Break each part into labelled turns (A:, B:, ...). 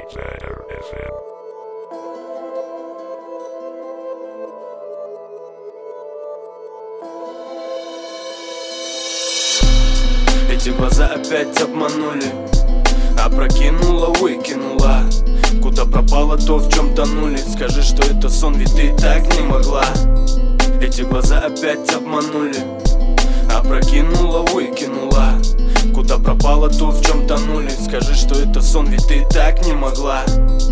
A: Эти глаза опять обманули, опрокинула, выкинула. Куда пропало то, в чем тонули? Скажи, что это сон, ведь ты так не могла. Эти глаза опять обманули, опрокинула, выкинула. Куда пропало то, в чем тонули? Скажи, что это сон, ведь ты так не могла.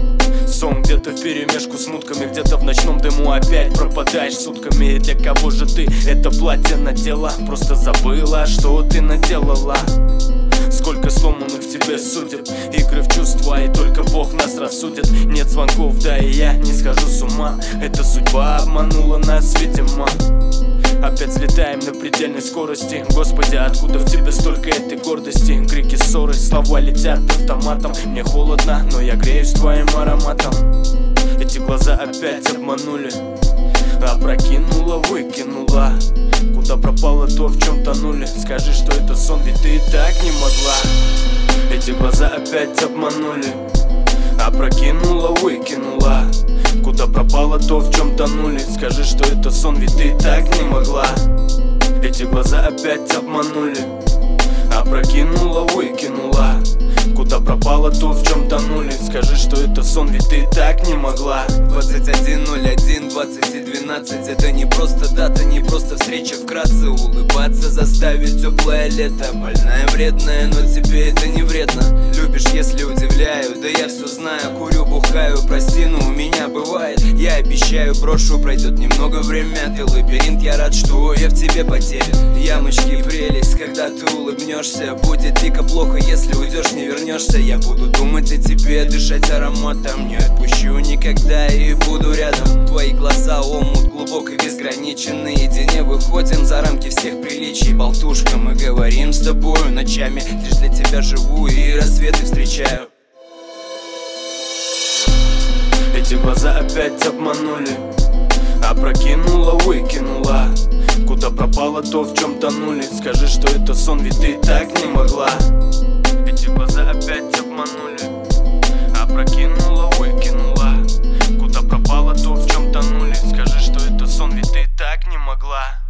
A: Сон где-то вперемешку с мутками, где-то в ночном дыму опять пропадаешь сутками. И для кого же ты это платье надела? Просто забыла, что ты наделала. Сколько сломанных в тебе судеб, игры в чувства, и только Бог нас рассудит. Нет звонков, да и я не схожу с ума. Эта судьба обманула нас, видимо. Опять взлетаем на предельной скорости. Господи, откуда в тебе столько этой гордости? Крики, ссоры, слова летят автоматом. Мне холодно, но я греюсь твоим ароматом. Эти глаза опять обманули, опрокинула, выкинула. Куда пропало то, в чем тонули? Скажи, что это сон, ведь ты так не могла. Эти глаза опять обманули, опрокинула, выкинула. Куда пропало то, в чем тонули? Скажи, что это сон, ведь ты так не могла. Эти глаза опять обманули, опрокинула, выкинула. Куда пропало то, в чем тонули? Скажи, что это сон, ведь ты так не могла.
B: 21:01, 20:12. Это не просто дата, не просто встреча. Вкратце улыбаться заставит теплое лето. Больная, вредная, но тебе это не вредно. Любишь, если удивляю, да я все знаю. Курю, бухаю, прости, но у меня бывает. Я обещаю, брошу, пройдет немного время. Ты лабиринт, я рад, что я в тебе потерян. Ямочки, прелесть, когда ты улыбнешься. Будет дико плохо, если уйдешь, не вернешься. Я буду думать о тебе, дышать ароматом. Не отпущу никогда и буду рядом. Твои глаза омут глубокий, безграничен. Наедине выходим за рамки всех приличий. Болтушка, мы говорим с тобою ночами. Лишь для тебя живу и рассветы встречаю.
A: Эти глаза опять обманули, опрокинула, выкинула. Куда пропало то, в чем тонули? Скажи, что это сон, ведь ты так не могла. Эти глаза опять обманули, опрокинула, выкинула. Куда пропало то, в чем тонули? Скажи, что это сон, ведь ты так не могла.